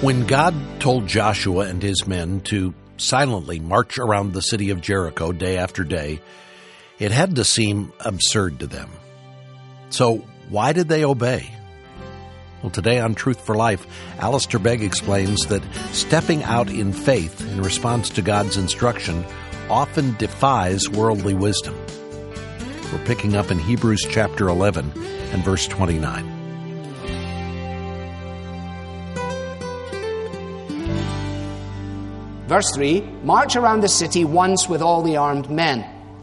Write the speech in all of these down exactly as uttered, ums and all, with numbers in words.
When God told Joshua and his men to silently march around the city of Jericho day after day, it had to seem absurd to them. So why did they obey? Well, today on Truth for Life, Alistair Begg explains that stepping out in faith in response to God's instruction often defies worldly wisdom. We're picking up in Hebrews chapter eleven and verse twenty-nine. Verse three, march around the city once with all the armed men.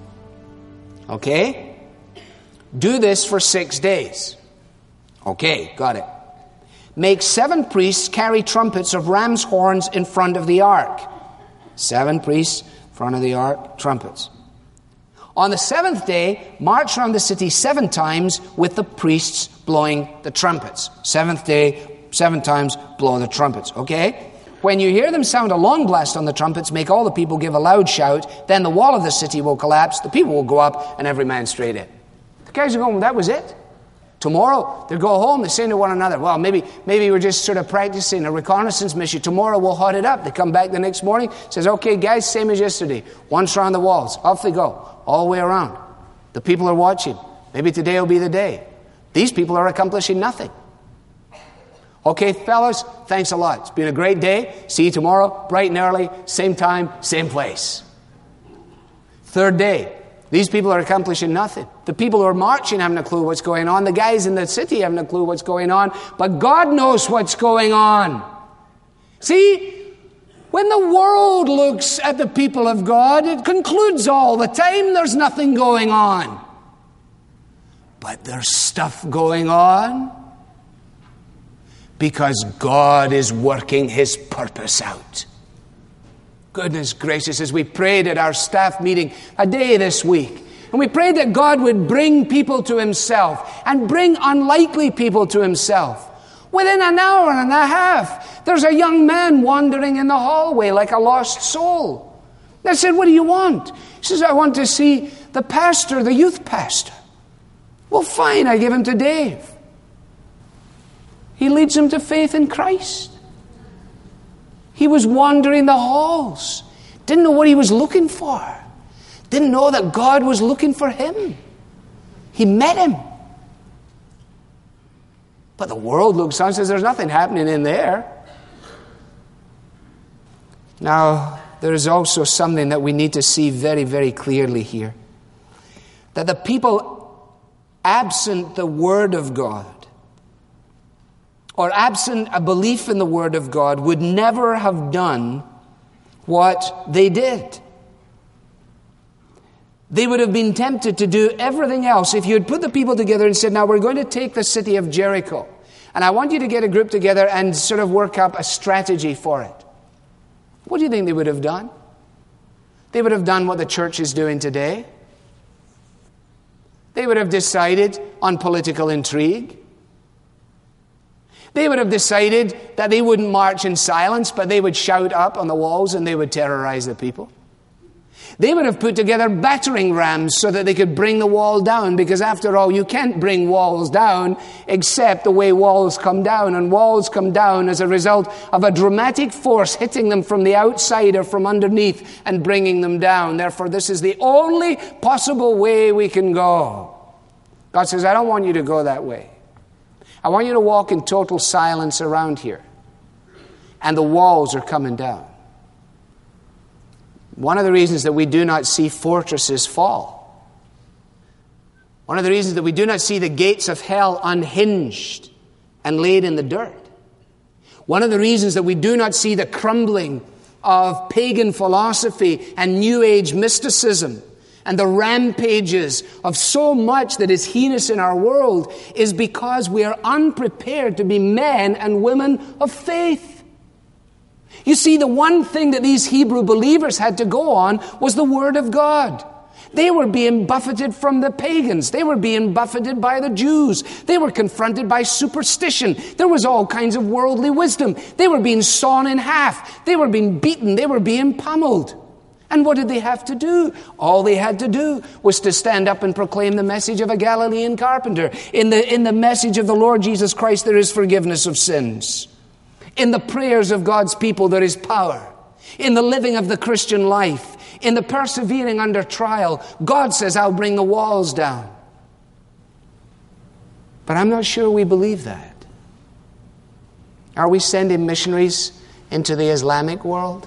Okay? Do this for six days. Okay, got it. Make seven priests carry trumpets of ram's horns in front of the ark. Seven priests in front of the ark, trumpets. On the seventh day, march around the city seven times with the priests blowing the trumpets. Seventh day, seven times blow the trumpets. Okay? When you hear them sound a long blast on the trumpets, make all the people give a loud shout. Then the wall of the city will collapse, the people will go up, and every man straight in. The guys are going, well, that was it. Tomorrow, they go home, they say to one another, well, maybe maybe we're just sort of practicing a reconnaissance mission. Tomorrow we'll hot it up. They come back the next morning, says, okay, guys, same as yesterday. Once around the walls. Off they go, all the way around. The people are watching. Maybe today will be the day. These people are accomplishing nothing. Okay, fellas, thanks a lot. It's been a great day. See you tomorrow, bright and early, same time, same place. Third day. These people are accomplishing nothing. The people who are marching haven't a clue what's going on. The guys in the city haven't a clue what's going on. But God knows what's going on. See, when the world looks at the people of God, it concludes all the time there's nothing going on. But there's stuff going on. Because God is working His purpose out. Goodness gracious, as we prayed at our staff meeting a day this week, and we prayed that God would bring people to Himself and bring unlikely people to Himself. Within an hour and a half, there's a young man wandering in the hallway like a lost soul. I said, what do you want? He says, I want to see the pastor, the youth pastor. Well, fine, I give him to Dave. He leads him to faith in Christ. He was wandering the halls. Didn't know what he was looking for. Didn't know that God was looking for him. He met him. But the world looks on and says, there's nothing happening in there. Now, there is also something that we need to see very, very clearly here. That the people absent the Word of God, or absent a belief in the Word of God, would never have done what they did. They would have been tempted to do everything else. If you had put the people together and said, now we're going to take the city of Jericho, and I want you to get a group together and sort of work up a strategy for it. What do you think they would have done? They would have done what the church is doing today. They would have decided on political intrigue. They would have decided that they wouldn't march in silence, but they would shout up on the walls and they would terrorize the people. They would have put together battering rams so that they could bring the wall down, because after all, you can't bring walls down except the way walls come down. And walls come down as a result of a dramatic force hitting them from the outside or from underneath and bringing them down. Therefore, this is the only possible way we can go. God says, I don't want you to go that way. I want you to walk in total silence around here. And the walls are coming down. One of the reasons that we do not see fortresses fall, one of the reasons that we do not see the gates of hell unhinged and laid in the dirt, one of the reasons that we do not see the crumbling of pagan philosophy and New Age mysticism and the rampages of so much that is heinous in our world is because we are unprepared to be men and women of faith. You see, the one thing that these Hebrew believers had to go on was the Word of God. They were being buffeted from the pagans. They were being buffeted by the Jews. They were confronted by superstition. There was all kinds of worldly wisdom. They were being sawn in half. They were being beaten. They were being pummeled. And what did they have to do? All they had to do was to stand up and proclaim the message of a Galilean carpenter. In the, in the message of the Lord Jesus Christ, there is forgiveness of sins. In the prayers of God's people, there is power. In the living of the Christian life, in the persevering under trial, God says, I'll bring the walls down. But I'm not sure we believe that. Are we sending missionaries into the Islamic world?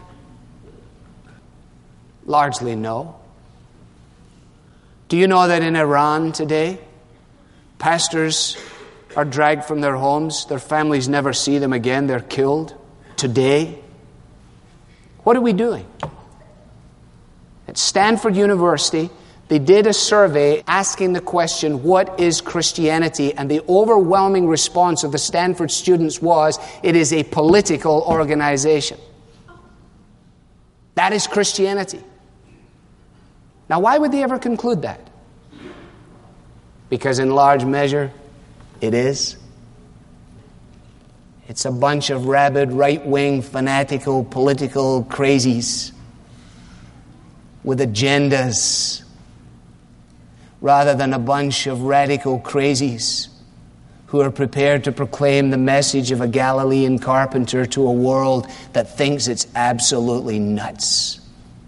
Largely no. Do you know that in Iran today, pastors are dragged from their homes, their families never see them again, they're killed today? What are we doing? At Stanford University, they did a survey asking the question, what is Christianity? And the overwhelming response of the Stanford students was, it is a political organization. That is Christianity. Now, why would they ever conclude that? Because in large measure, it is. It's a bunch of rabid, right-wing, fanatical, political crazies with agendas, rather than a bunch of radical crazies who are prepared to proclaim the message of a Galilean carpenter to a world that thinks it's absolutely nuts.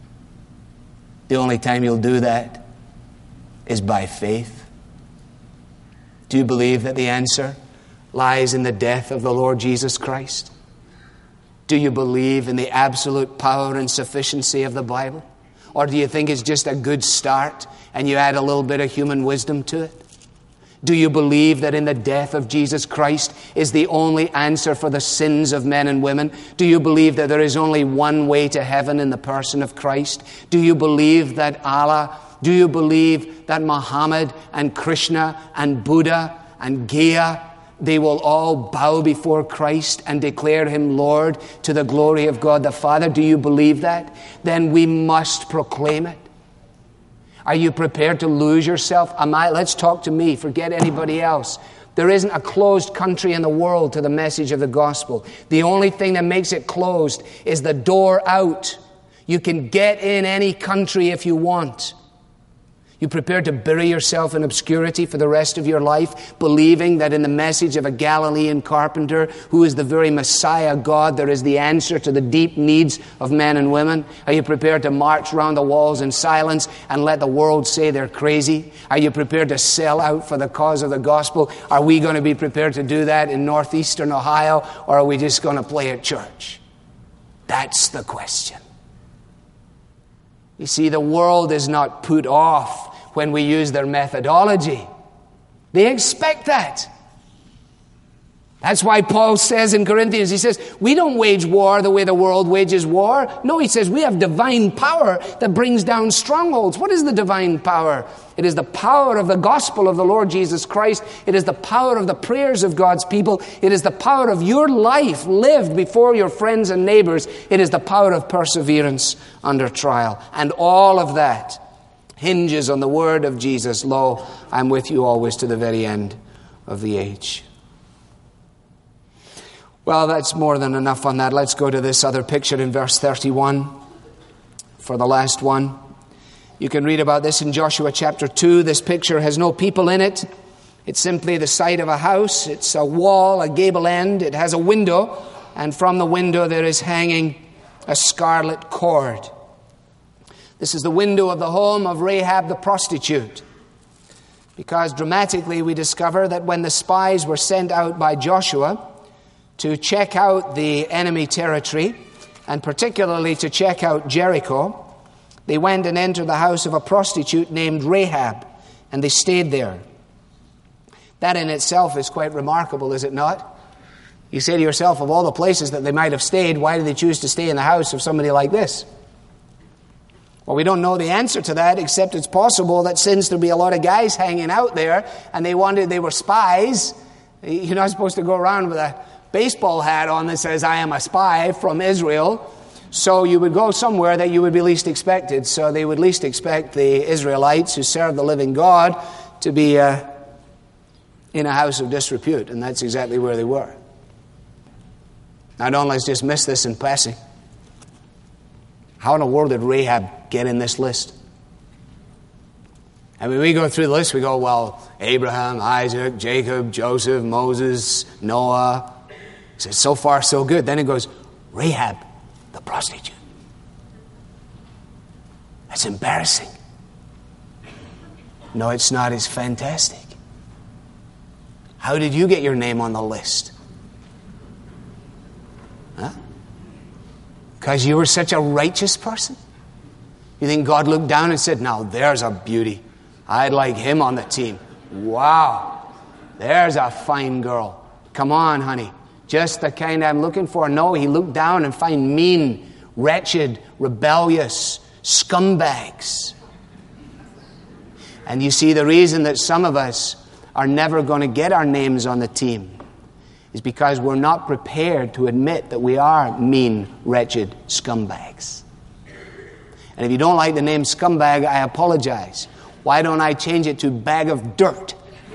The only time you'll do that is by faith. Do you believe that the answer lies in the death of the Lord Jesus Christ? Do you believe in the absolute power and sufficiency of the Bible? Or do you think it's just a good start and you add a little bit of human wisdom to it? Do you believe that in the death of Jesus Christ is the only answer for the sins of men and women? Do you believe that there is only one way to heaven in the person of Christ? Do you believe that Allah, do you believe that Muhammad and Krishna and Buddha and Gaia, they will all bow before Christ and declare Him Lord to the glory of God the Father? Do you believe that? Then we must proclaim it. Are you prepared to lose yourself? Am I? Let's talk to me. Forget anybody else. There isn't a closed country in the world to the message of the gospel. The only thing that makes it closed is the door out. You can get in any country if you want. You prepared to bury yourself in obscurity for the rest of your life, believing that in the message of a Galilean carpenter who is the very Messiah God, there is the answer to the deep needs of men and women? Are you prepared to march around the walls in silence and let the world say they're crazy? Are you prepared to sell out for the cause of the gospel? Are we going to be prepared to do that in northeastern Ohio, or are we just going to play at church? That's the question. You see, the world is not put off when we use their methodology. They expect that. That's why Paul says in Corinthians, he says, we don't wage war the way the world wages war. No, he says, we have divine power that brings down strongholds. What is the divine power? It is the power of the gospel of the Lord Jesus Christ. It is the power of the prayers of God's people. It is the power of your life lived before your friends and neighbors. It is the power of perseverance under trial. And all of that hinges on the word of Jesus. Lo, I'm with you always to the very end of the age. Well, that's more than enough on that. Let's go to this other picture in verse thirty-one for the last one. You can read about this in Joshua chapter two. This picture has no people in it. It's simply the site of a house. It's a wall, a gable end. It has a window, and from the window there is hanging a scarlet cord. This is the window of the home of Rahab the prostitute. Because dramatically we discover that when the spies were sent out by Joshua to check out the enemy territory, and particularly to check out Jericho, they went and entered the house of a prostitute named Rahab, and they stayed there. That in itself is quite remarkable, is it not? You say to yourself, of all the places that they might have stayed, why did they choose to stay in the house of somebody like this? Well, we don't know the answer to that, except it's possible that since there'd be a lot of guys hanging out there, and they wanted, they were spies, you're not supposed to go around with a baseball hat on that says, I am a spy from Israel. So you would go somewhere that you would be least expected. So they would least expect the Israelites who serve the living God to be uh, in a house of disrepute. And that's exactly where they were. Now don't let's just miss this in passing. How in the world did Rahab get in this list? I mean, we go through the list, we go, well, Abraham, Isaac, Jacob, Joseph, Moses, Noah. He says, so far so good. Then it goes, Rahab, the prostitute. That's embarrassing. No, it's not. It's fantastic. How did you get your name on the list? Huh? Because you were such a righteous person? You think God looked down and said, now there's a beauty. I'd like him on the team. Wow. There's a fine girl. Come on, honey. Just the kind I'm looking for. No, he looked down and found mean, wretched, rebellious scumbags. And you see, the reason that some of us are never going to get our names on the team is because we're not prepared to admit that we are mean, wretched scumbags. And if you don't like the name scumbag, I apologize. Why don't I change it to bag of dirt?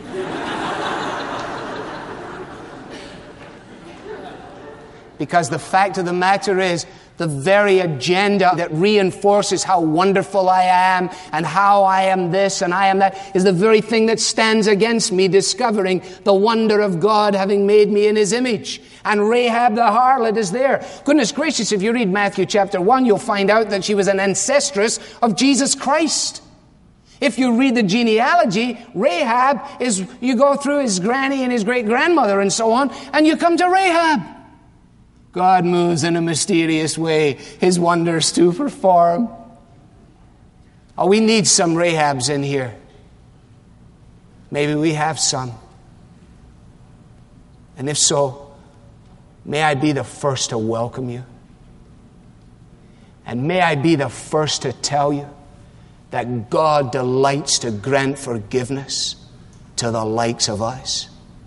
Because the fact of the matter is, the very agenda that reinforces how wonderful I am and how I am this and I am that is the very thing that stands against me discovering the wonder of God having made me in His image. And Rahab the harlot is there. Goodness gracious, if you read Matthew chapter one, you'll find out that she was an ancestress of Jesus Christ. If you read the genealogy, Rahab is, you go through his granny and his great-grandmother and so on, and you come to Rahab. God moves in a mysterious way, His wonders to perform. Oh, we need some Rahabs in here. Maybe we have some. And if so, may I be the first to welcome you. And may I be the first to tell you that God delights to grant forgiveness to the likes of us.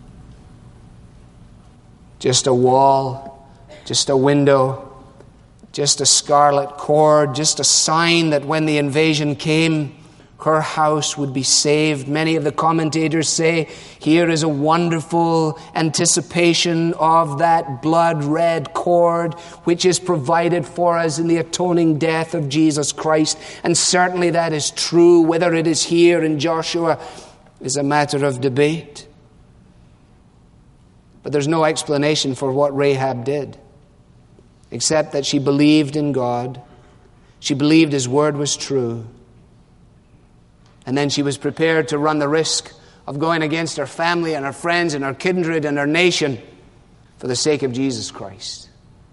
Just a wall, just a window, just a scarlet cord, just a sign that when the invasion came, her house would be saved. Many of the commentators say, here is a wonderful anticipation of that blood-red cord which is provided for us in the atoning death of Jesus Christ. And certainly that is true. Whether it is here in Joshua is a matter of debate. But there's no explanation for what Rahab did, except that she believed in God. She believed His word was true. And then she was prepared to run the risk of going against her family and her friends and her kindred and her nation for the sake of Jesus Christ.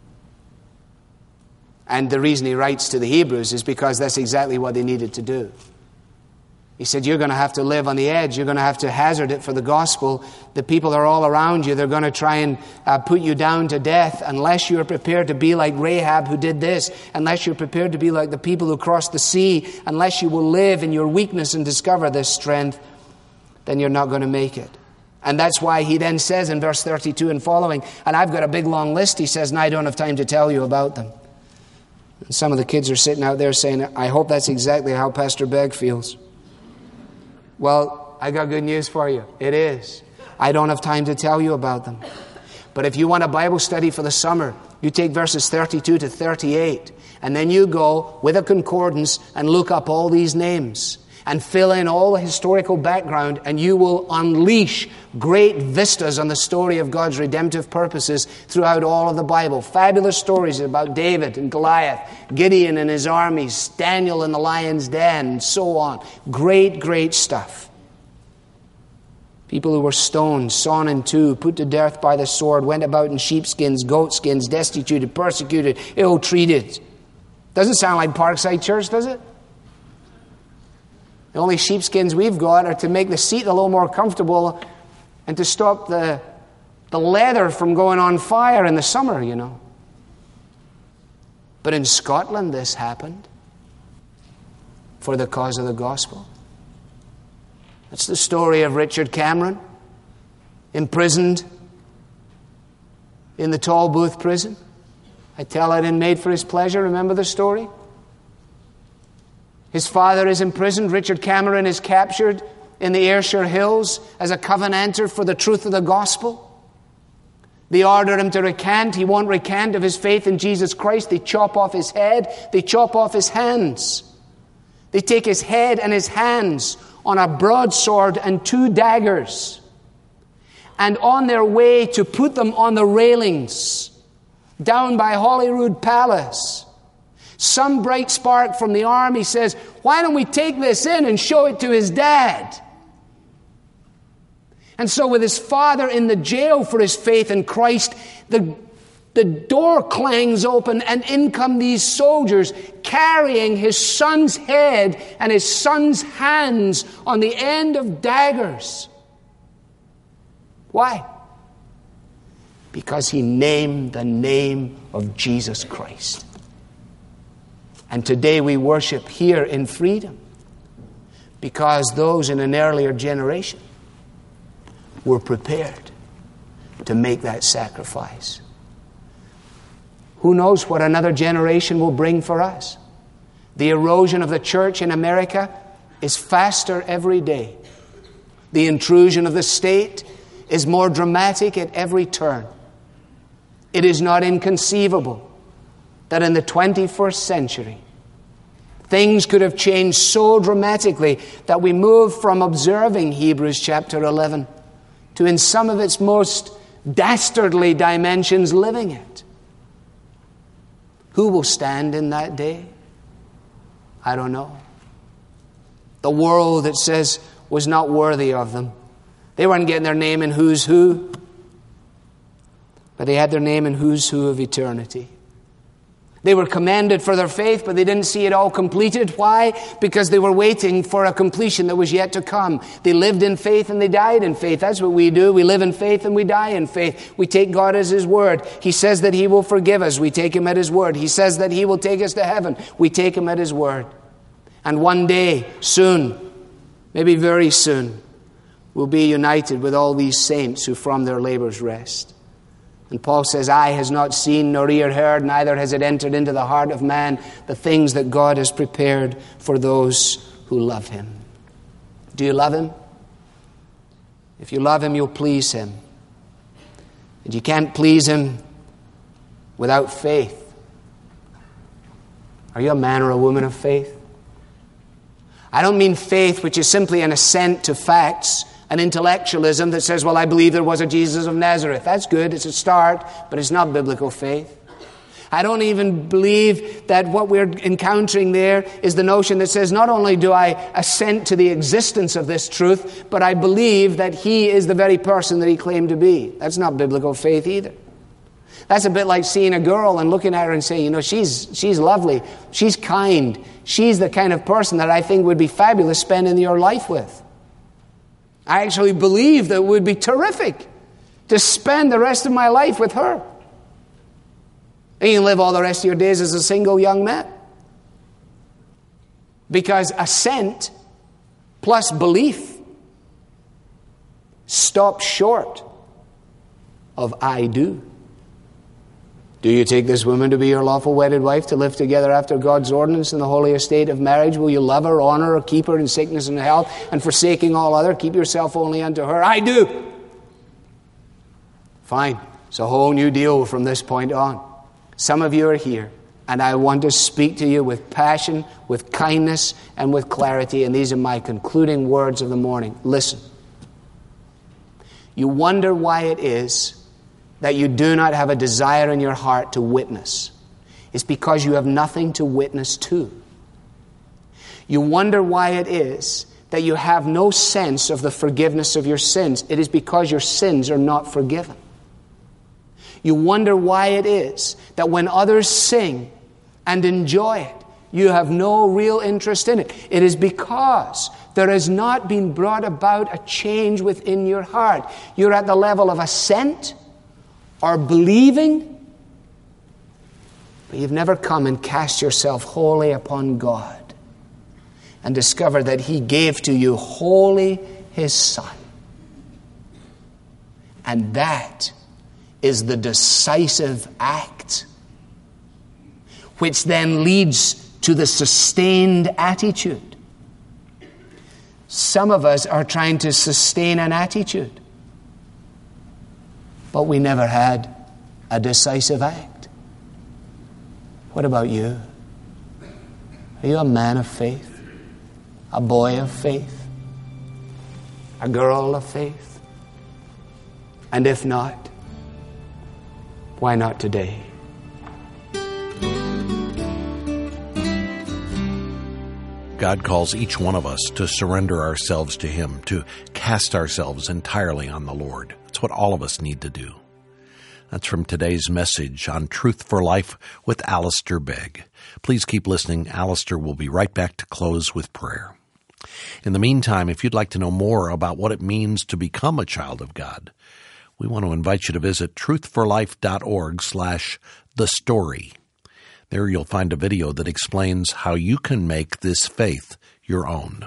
And the reason he writes to the Hebrews is because that's exactly what they needed to do. He said, you're going to have to live on the edge. You're going to have to hazard it for the gospel. The people are all around you. They're going to try and uh, put you down to death unless you're prepared to be like Rahab who did this, unless you're prepared to be like the people who crossed the sea, unless you will live in your weakness and discover this strength, then you're not going to make it. And that's why he then says in verse thirty-two and following, and I've got a big long list, he says, and I don't have time to tell you about them. And some of the kids are sitting out there saying, I hope that's exactly how Pastor Begg feels. Well, I got good news for you. It is. I don't have time to tell you about them. But if you want a Bible study for the summer, you take verses thirty-two to thirty-eight, and then you go with a concordance and look up all these names and fill in all the historical background, and you will unleash great vistas on the story of God's redemptive purposes throughout all of the Bible. Fabulous stories about David and Goliath, Gideon and his armies, Daniel in the lion's den, and so on. Great, great stuff. People who were stoned, sawn in two, put to death by the sword, went about in sheepskins, goatskins, destituted, persecuted, ill-treated. Doesn't sound like Parkside Church, does it? The only sheepskins we've got are to make the seat a little more comfortable and to stop the, the leather from going on fire in the summer, you know. But in Scotland this happened for the cause of the gospel. That's the story of Richard Cameron, imprisoned in the Tolbooth prison. I tell it in Made for His Pleasure. Remember the story? His father is imprisoned. Richard Cameron is captured in the Ayrshire Hills as a covenanter for the truth of the gospel. They order him to recant. He won't recant of his faith in Jesus Christ. They chop off his head. They chop off his hands. They take his head and his hands on a broadsword and two daggers. and on their way to put them on the railings down by Holyrood Palace, some bright spark from the army says, why don't we take this in and show it to his dad? And so with his father in the jail for his faith in Christ, the, the door clangs open and in come these soldiers carrying his son's head and his son's hands on the end of daggers. Why? Because he named the name of Jesus Christ. And today we worship here in freedom because those in an earlier generation were prepared to make that sacrifice. Who knows what another generation will bring for us? The erosion of the church in America is faster every day. The intrusion of the state is more dramatic at every turn. It is not inconceivable that in the twenty-first century, things could have changed so dramatically that we move from observing Hebrews chapter eleven to, in some of its most dastardly dimensions, living it. Who will stand in that day? I don't know. The world, it says, was not worthy of them. They weren't getting their name in who's who, but they had their name in who's who of eternity. They were commended for their faith, but they didn't see it all completed. Why? Because they were waiting for a completion that was yet to come. They lived in faith and they died in faith. That's what we do. We live in faith and we die in faith. We take God as His word. He says that He will forgive us. We take Him at His word. He says that He will take us to heaven. We take Him at His word. And one day, soon, maybe very soon, we'll be united with all these saints who from their labors rest. And Paul says, eye has not seen, nor ear heard, neither has it entered into the heart of man the things that God has prepared for those who love Him. Do you love Him? If you love Him, you'll please Him. And you can't please Him without faith. Are you a man or a woman of faith? I don't mean faith which is simply an assent to facts, an intellectualism that says, well, I believe there was a Jesus of Nazareth. That's good. It's a start, but it's not biblical faith. I don't even believe that what we're encountering there is the notion that says, not only do I assent to the existence of this truth, but I believe that He is the very person that He claimed to be. That's not biblical faith either. That's a bit like seeing a girl and looking at her and saying, you know, she's she's lovely, she's kind, she's the kind of person that I think would be fabulous spending your life with. I actually believe that it would be terrific to spend the rest of my life with her. And you can live all the rest of your days as a single young man. Because assent plus belief stops short of I do. Do you take this woman to be your lawful wedded wife, to live together after God's ordinance in the holy estate of marriage? Will you love her, honor her, keep her in sickness and health, and forsaking all other, keep yourself only unto her? I do. Fine. It's a whole new deal from this point on. Some of you are here, and I want to speak to you with passion, with kindness, and with clarity, and these are my concluding words of the morning. Listen. You wonder why it is that you do not have a desire in your heart to witness. It's because you have nothing to witness to. You wonder why it is that you have no sense of the forgiveness of your sins. It is because your sins are not forgiven. You wonder why it is that when others sing and enjoy it, you have no real interest in it. It is because there has not been brought about a change within your heart. You're at the level of assent or believing, but you've never come and cast yourself wholly upon God and discovered that He gave to you wholly His Son. And that is the decisive act which then leads to the sustained attitude. Some of us are trying to sustain an attitude, but we never had a decisive act. What about you? Are you a man of faith? A boy of faith? A girl of faith? And if not, why not today? God calls each one of us to surrender ourselves to Him, to cast ourselves entirely on the Lord. That's what all of us need to do. That's from today's message on Truth for Life with Alistair Begg. Please keep listening. Alistair will be right back to close with prayer. In the meantime, if you'd like to know more about what it means to become a child of God, we want to invite you to visit truthforlife.org slash the story. There you'll find a video that explains how you can make this faith your own.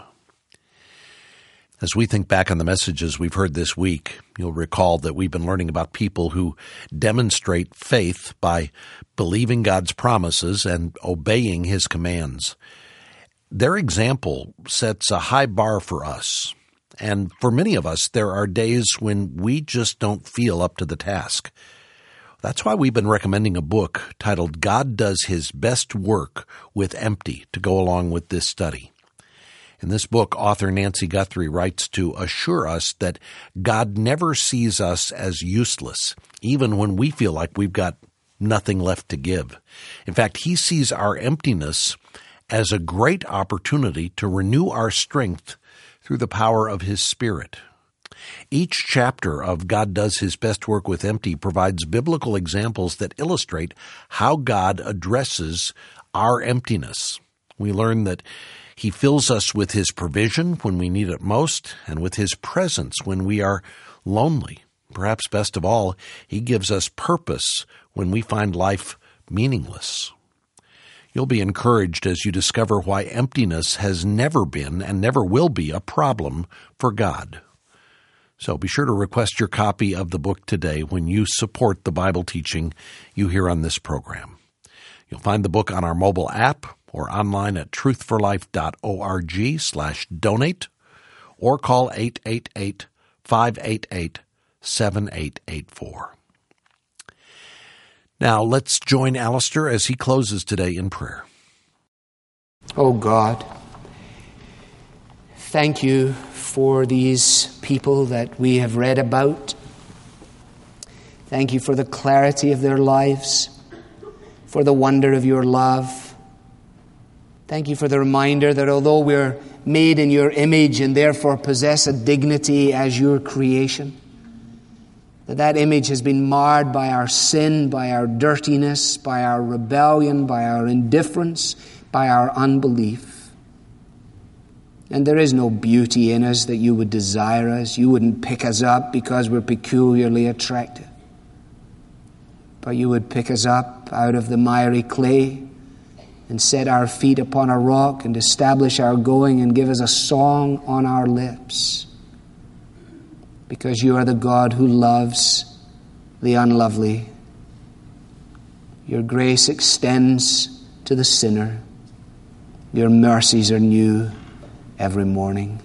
As we think back on the messages we've heard this week, you'll recall that we've been learning about people who demonstrate faith by believing God's promises and obeying His commands. Their example sets a high bar for us. And for many of us, there are days when we just don't feel up to the task. That's why we've been recommending a book titled God Does His Best Work with Empty to go along with this study. In this book, author Nancy Guthrie writes to assure us that God never sees us as useless, even when we feel like we've got nothing left to give. In fact, He sees our emptiness as a great opportunity to renew our strength through the power of His Spirit. Each chapter of God Does His Best Work with Empty provides biblical examples that illustrate how God addresses our emptiness. We learn that He fills us with His provision when we need it most and with His presence when we are lonely. Perhaps best of all, He gives us purpose when we find life meaningless. You'll be encouraged as you discover why emptiness has never been and never will be a problem for God. So be sure to request your copy of the book today when you support the Bible teaching you hear on this program. You'll find the book on our mobile app or online at truthforlife.org slash donate or call eight eight eight, five eight eight, seven eight eight four. Now let's join Alistair as he closes today in prayer. Oh God, thank You for these people that we have read about. Thank You for the clarity of their lives, for the wonder of Your love. Thank You for the reminder that although we're made in Your image and therefore possess a dignity as Your creation, that that image has been marred by our sin, by our dirtiness, by our rebellion, by our indifference, by our unbelief. And there is no beauty in us that You would desire us. You wouldn't pick us up because we're peculiarly attractive. But You would pick us up out of the miry clay and set our feet upon a rock and establish our going and give us a song on our lips. Because You are the God who loves the unlovely. Your grace extends to the sinner. Your mercies are new every morning.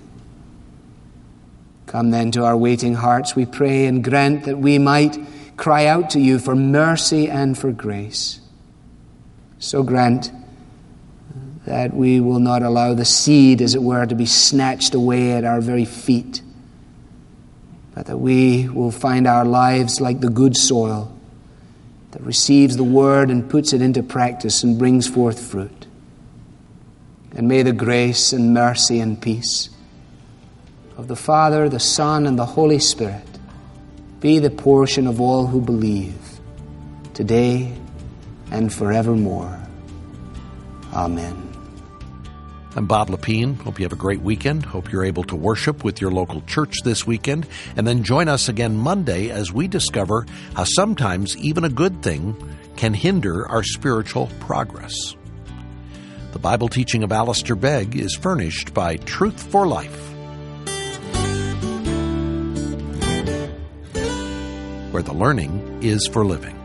Come then to our waiting hearts, we pray, and grant that we might cry out to You for mercy and for grace. So grant that we will not allow the seed, as it were, to be snatched away at our very feet, but that we will find our lives like the good soil that receives the Word and puts it into practice and brings forth fruit. And may the grace and mercy and peace of the Father, the Son, and the Holy Spirit be the portion of all who believe, today and forevermore. Amen. I'm Bob Lepine. Hope you have a great weekend. Hope you're able to worship with your local church this weekend. And then join us again Monday as we discover how sometimes even a good thing can hinder our spiritual progress. The Bible teaching of Alistair Begg is furnished by Truth for Life, where the learning is for living.